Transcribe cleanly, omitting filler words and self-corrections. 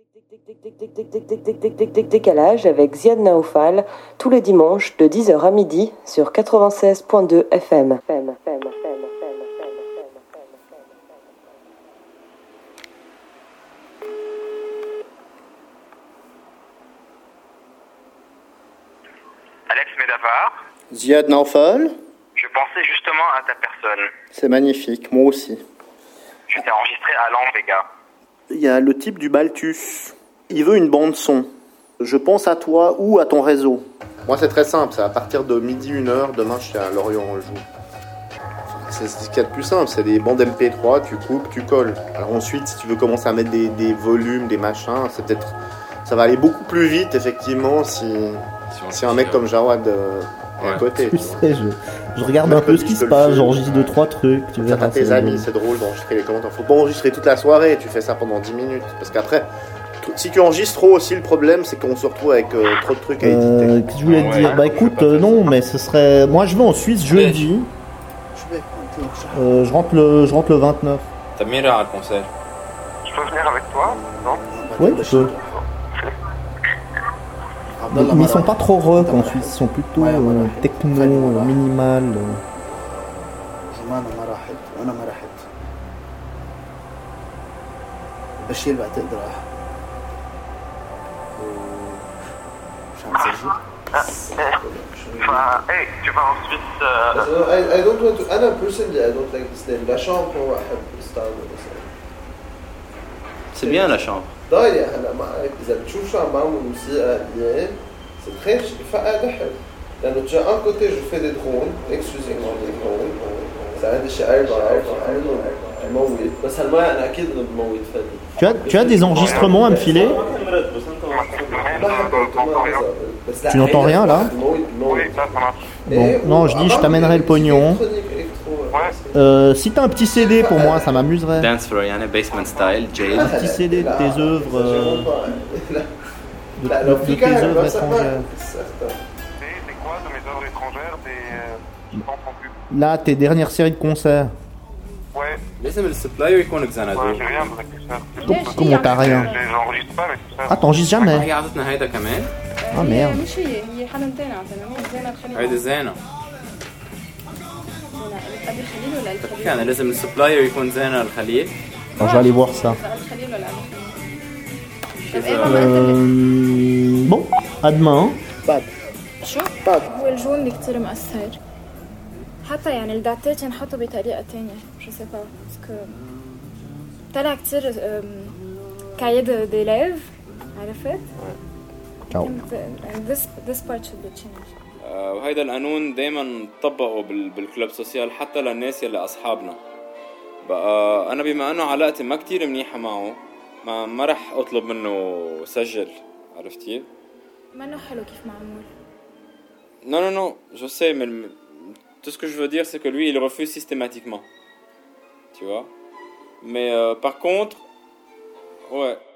Décalage avec Ziad Naoufal tous les dimanches de 10h à midi sur 96.2 FM. Alex Medafar. Ziad Naoufal. Je pensais justement à ta personne. C'est magnifique, moi aussi. Je t'ai enregistré à Las Vegas. Il y a le type du Balthus. Il veut une bande son. Je pense à toi ou à ton réseau. Moi, c'est très simple. C'est à partir de midi, 1h. Demain, je suis à Lorient-Anjou. C'est ce qu'il y a de plus simple. C'est des bandes MP3. Tu coupes, tu colles. Alors ensuite, si tu veux commencer à mettre des volumes, des machins, c'est peut-être... Ça va aller beaucoup plus vite, effectivement, si un mec comme Jawad est à côté. Tu sais, je regarde un peu ce qui se passe. J'enregistre 2-3 trucs. Tu verras. T'as tes amis, c'est drôle d'enregistrer les commentaires. Faut pas enregistrer toute la soirée. Tu fais ça pendant 10 minutes. Parce qu'après... Si tu enregistres trop aussi, le problème c'est qu'on se retrouve avec trop de trucs à éditer. Qu'est-ce que je voulais te dire ? Bah écoute, non, mais ce serait. Moi je vais en Suisse jeudi. Je rentre le 29. T'as mis là à le concert. Je peux venir avec toi ? Non ? Oui, tu peux. Mais ils sont pas trop rock en Suisse, ils sont plutôt techno, minimal. Hey, tu vas en Suisse I don't want to. أنا personally I don't like this name. La chambre هو أحب ستايل. C'est bien la chambre. ضايع هلا معك إذا بتشوف شو عم بعمل موسيقى اليوم c'est très فقع دحل لأنه déjà un côté je fais des drones exclusivement des drones ça عندي شي 4 بموت بس هالمرة أنا أكيد إنه بموت فني. Tu as des enregistrements à me filer ? Tu n'entends rien là ? Bon, non, je dis je t'amènerai le pognon. Si t'as un petit CD pour moi, ça m'amuserait. Dance for Yana, Basement Style, Jade. Un petit CD de tes œuvres, de tes œuvres étrangères. C'est quoi de mes œuvres étrangères Là, tes dernières séries de concerts. Ouais. لازم السبلاير يكون كزنادو. J'ai rien de ça. Comment t'as rien ? J'enregistre pas mais tout ça. Ah, t'enregistres jamais ? هي عطتنا هيدا كمان. Ah merde. مش هي حدا تاني عطانا زينة الخليل. هيدا زينة. أبي الخليل ولا الخليل؟ كان لازم السبلاير يكون زينة الخليل. Je vais aller voir ça. الخليل ولا الخليل؟ Bon, à demain. شو؟ هو الجون اللي كتير مؤثر. حتى يعني الداتات ينحطوا بطريقة تانية. Je sais pas parce que طلع كتير كايد d'élèves عرفت؟ Ciao. This part should be changed. وهيدا القانون دايما طبقه بالكلوب سوسيال حتى للناس يلي أصحابنا. بقى أنا بما أنه علاقتي ما كتير منيحة معه ما رح أطلب منه سجل عرفتي؟ ما إنه حلو كيف معمول. Non, je sais, mais tout ce que je veux dire, c'est que lui, il refuse systématiquement. Tu vois ? Mais par contre, ouais.